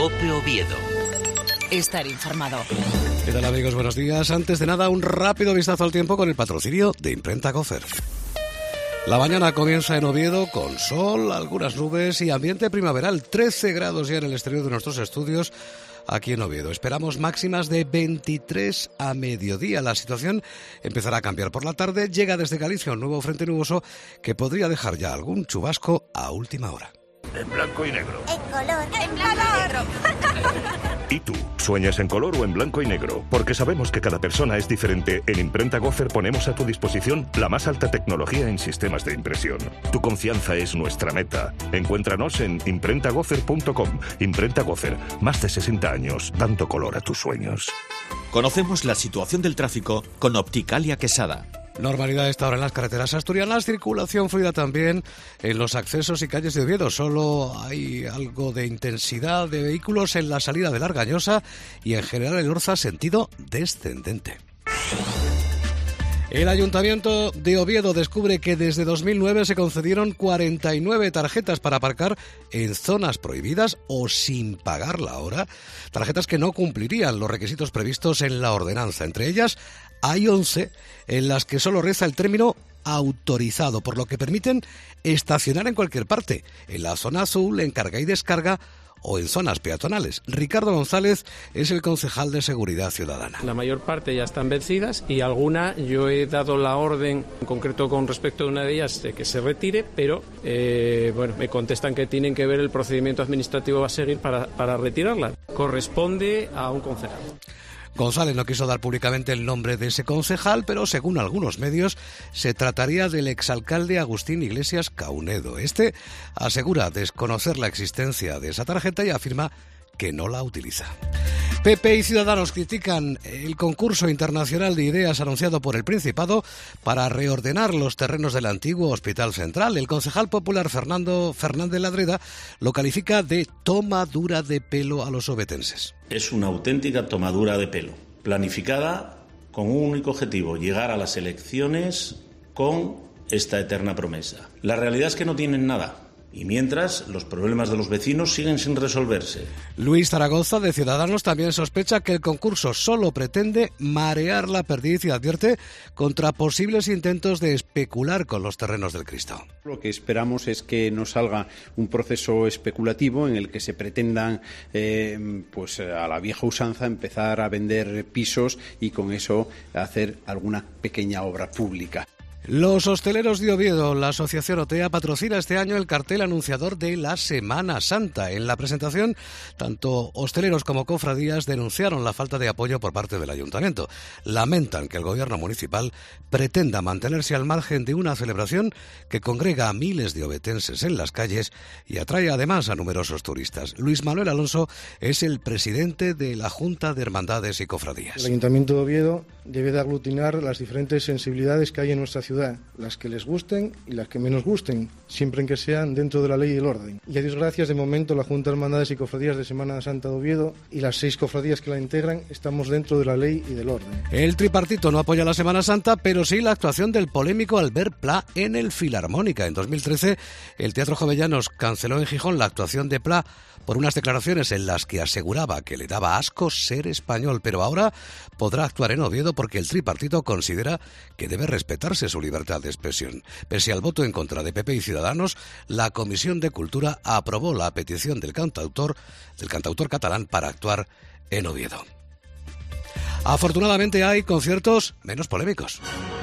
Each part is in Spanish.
COPE Oviedo. Estar informado. ¿Qué tal, amigos? Buenos días. Antes de nada, un rápido vistazo al tiempo con el patrocinio de Imprenta Gofer. La mañana comienza en Oviedo con sol, algunas nubes y ambiente primaveral. 13 grados ya en el exterior de nuestros estudios aquí en Oviedo. Esperamos máximas de 23 a mediodía. La situación empezará a cambiar por la tarde. Llega desde Galicia un nuevo frente nuboso que podría dejar ya algún chubasco a última hora. En blanco y negro. En color. En blanco y negro. ¿Y tú? ¿Sueñas en color o en blanco y negro? Porque sabemos que cada persona es diferente. En Imprenta Gofer ponemos a tu disposición la más alta tecnología en sistemas de impresión. Tu confianza es nuestra meta. Encuéntranos en imprentagofer.com. Imprenta Gofer, más de 60 años, dando color a tus sueños. Conocemos la situación del tráfico con Opticalia Quesada. Normalidad a esta hora en las carreteras asturianas, circulación fluida también en los accesos y calles de Oviedo. Solo hay algo de intensidad de vehículos en la salida de Largañosa y en general el Orza sentido descendente. El Ayuntamiento de Oviedo descubre que desde 2009 se concedieron 49 tarjetas para aparcar en zonas prohibidas o sin pagar la hora, tarjetas que no cumplirían los requisitos previstos en la ordenanza. Entre ellas hay 11 en las que solo reza el término autorizado, por lo que permiten estacionar en cualquier parte, en la zona azul, en carga y descarga o en zonas peatonales. Ricardo González es el concejal de Seguridad Ciudadana. La mayor parte ya están vencidas y alguna yo he dado la orden, en concreto con respecto a una de ellas, de que se retire, pero me contestan que tienen que ver el procedimiento administrativo a seguir para retirarla. Corresponde a un concejal. González no quiso dar públicamente el nombre de ese concejal, pero según algunos medios se trataría del exalcalde Agustín Iglesias Caunedo. Este asegura desconocer la existencia de esa tarjeta y afirma que no la utiliza. PP y Ciudadanos critican el concurso internacional de ideas anunciado por el Principado para reordenar los terrenos del antiguo Hospital Central. El concejal popular Fernando Fernández Ladreda lo califica de tomadura de pelo a los ovetenses. Es una auténtica tomadura de pelo, planificada con un único objetivo: llegar a las elecciones con esta eterna promesa. La realidad es que no tienen nada. Y mientras, los problemas de los vecinos siguen sin resolverse. Luis Zaragoza, de Ciudadanos, también sospecha que el concurso solo pretende marear la perdiz y advierte contra posibles intentos de especular con los terrenos del Cristo. Lo que esperamos es que no salga un proceso especulativo en el que se pretendan, a la vieja usanza, empezar a vender pisos y con eso hacer alguna pequeña obra pública. Los hosteleros de Oviedo, la asociación OTEA, patrocina este año el cartel anunciador de la Semana Santa. En la presentación, tanto hosteleros como cofradías denunciaron la falta de apoyo por parte del ayuntamiento. Lamentan que el gobierno municipal pretenda mantenerse al margen de una celebración que congrega a miles de ovetenses en las calles y atrae además a numerosos turistas. Luis Manuel Alonso es el presidente de la Junta de Hermandades y Cofradías. El Ayuntamiento de Oviedo debe de aglutinar las diferentes sensibilidades que hay en nuestra ciudad, las que les gusten y las que menos gusten, siempre en que sean dentro de la ley y el orden. Y a Dios gracias, de momento la Junta de Hermandades y Cofradías de Semana Santa de Oviedo y las 6 cofradías que la integran estamos dentro de la ley y del orden. El tripartito no apoya la Semana Santa, pero sí la actuación del polémico Albert Pla en el Filarmónica. En 2013, el Teatro Jovellanos canceló en Gijón la actuación de Pla por unas declaraciones en las que aseguraba que le daba asco ser español, pero ahora podrá actuar en Oviedo porque el tripartito considera que debe respetarse su libertad de expresión. Pese al voto en contra de PP y Ciudadanos, la Comisión de Cultura aprobó la petición del cantautor catalán para actuar en Oviedo. Afortunadamente hay conciertos menos polémicos.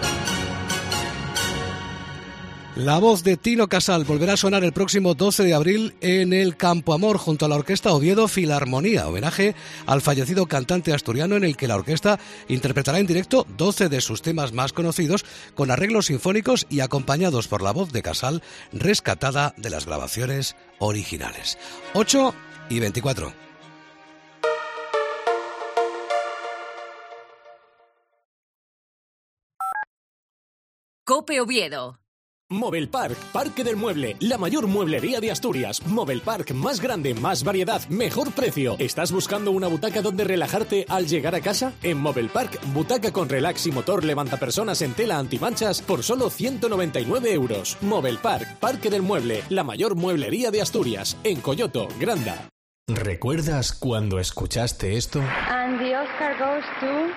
La voz de Tino Casal volverá a sonar el próximo 12 de abril en el Campo Amor junto a la Orquesta Oviedo Filarmonía, homenaje al fallecido cantante asturiano, en el que la orquesta interpretará en directo 12 de sus temas más conocidos con arreglos sinfónicos y acompañados por la voz de Casal rescatada de las grabaciones originales. 8:24. COPE Oviedo. Movelpark, Parque del Mueble, la mayor mueblería de Asturias. Movelpark, más grande, más variedad, mejor precio. ¿Estás buscando una butaca donde relajarte al llegar a casa? En Movelpark, butaca con relax y motor levantapersonas en tela antimanchas por solo 199 euros. Movelpark, Parque del Mueble, la mayor mueblería de Asturias, en Coyoto, Granda. ¿Recuerdas cuando escuchaste esto? And the Oscar goes to...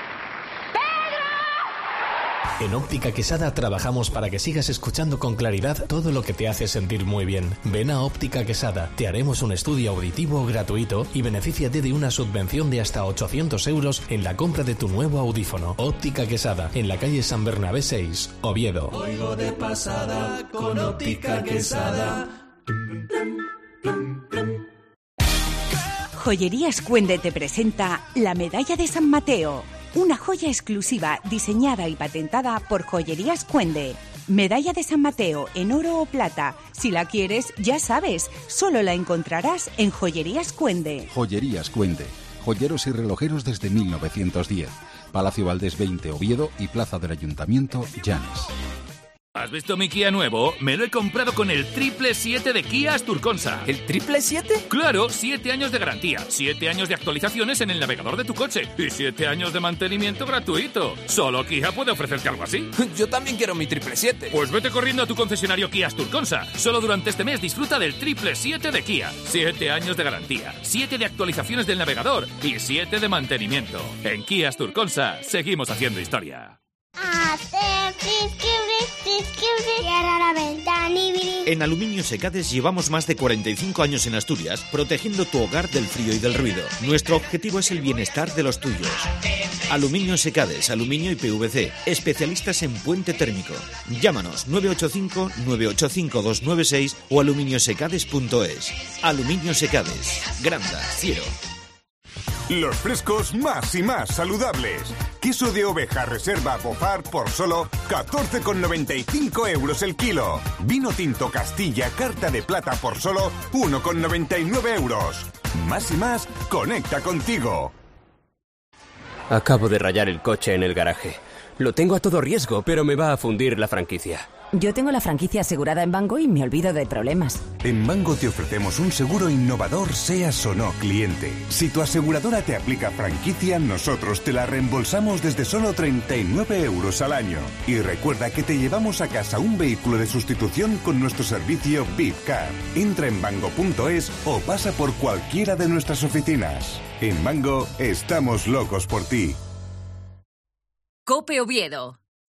En Óptica Quesada trabajamos para que sigas escuchando con claridad todo lo que te hace sentir muy bien. Ven a Óptica Quesada, te haremos un estudio auditivo gratuito y benefíciate de una subvención de hasta 800 euros en la compra de tu nuevo audífono. Óptica Quesada, en la calle San Bernabé 6, Oviedo. Oigo de pasada con Óptica Quesada. Joyerías Cuende te presenta la Medalla de San Mateo, una joya exclusiva diseñada y patentada por Joyerías Cuende. Medalla de San Mateo en oro o plata. Si la quieres, ya sabes, solo la encontrarás en Joyerías Cuende. Joyerías Cuende, joyeros y relojeros desde 1910. Palacio Valdés 20, Oviedo y Plaza del Ayuntamiento, Llanes. ¿Has visto mi Kia nuevo? Me lo he comprado con el 777 de Kia Asturconsa. ¿El 777? Claro, 7 años de garantía, 7 años de actualizaciones en el navegador de tu coche y 7 años de mantenimiento gratuito. Solo Kia puede ofrecerte algo así. Yo también quiero mi 777. Pues vete corriendo a tu concesionario Kia Asturconsa. Solo durante este mes disfruta del 777 de Kia. 7 años de garantía, 7 de actualizaciones del navegador y 7 de mantenimiento. En Kia Asturconsa seguimos haciendo historia. En Aluminio Secades llevamos más de 45 años en Asturias protegiendo tu hogar del frío y del ruido. Nuestro objetivo es el bienestar de los tuyos. Aluminio Secades, aluminio y PVC, especialistas en puente térmico. Llámanos 985-985-296 o aluminiosecades.es. Aluminio Secades, Granda, Ciero. Los frescos más y más saludables. Queso de oveja reserva Bofar por solo 14,95 euros el kilo. Vino tinto Castilla carta de plata por solo 1,99 euros. Más y más, conecta contigo. Acabo de rayar el coche en el garaje. Lo tengo a todo riesgo, pero me va a fundir la franquicia. Yo tengo la franquicia asegurada en Bango y me olvido de problemas. En Bango te ofrecemos un seguro innovador, seas o no cliente. Si tu aseguradora te aplica franquicia, nosotros te la reembolsamos desde solo 39 euros al año. Y recuerda que te llevamos a casa un vehículo de sustitución con nuestro servicio VIPCAR. Entra en bango.es o pasa por cualquiera de nuestras oficinas. En Bango estamos locos por ti. COPE Oviedo.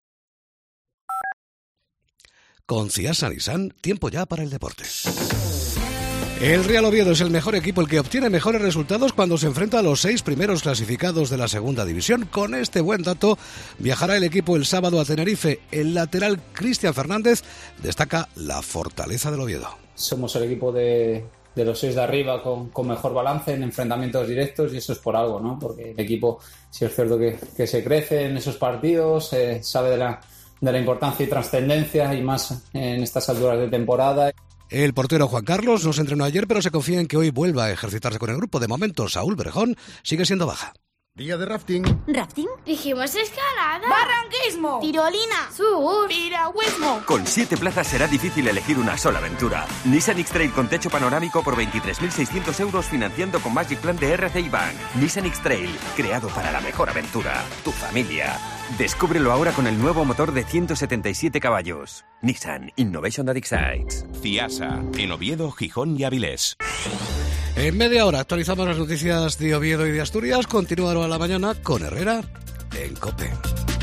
Con Ciasa Nissan, tiempo ya para el deporte. El Real Oviedo es el mejor equipo, el que obtiene mejores resultados cuando se enfrenta a los 6 primeros clasificados de la segunda división. Con este buen dato, viajará el equipo el sábado a Tenerife. El lateral Cristian Fernández destaca la fortaleza del Oviedo. Somos el equipo de los 6 de arriba con mejor balance en enfrentamientos directos y eso es por algo, ¿no? Porque el equipo, sí es cierto que se crece en esos partidos, sabe de la importancia y trascendencia y más en estas alturas de temporada. El portero Juan Carlos no se entrenó ayer, pero se confía en que hoy vuelva a ejercitarse con el grupo. De momento, Saúl Berejón sigue siendo baja. Día de rafting. ¿Rafting? Dijimos escalada. Barranquismo. Tirolina. Sur. Piragüismo. Con 7 plazas será difícil elegir una sola aventura. Nissan X-Trail con techo panorámico por 23.600 euros financiando con Magic Plan de RCI Bank. Nissan X-Trail, creado para la mejor aventura. Tu familia. Descúbrelo ahora con el nuevo motor de 177 caballos. Nissan Innovation That Excites. Ciasa, en Oviedo, Gijón y Avilés. En media hora actualizamos las noticias de Oviedo y de Asturias. Continúa a la mañana con Herrera en COPE.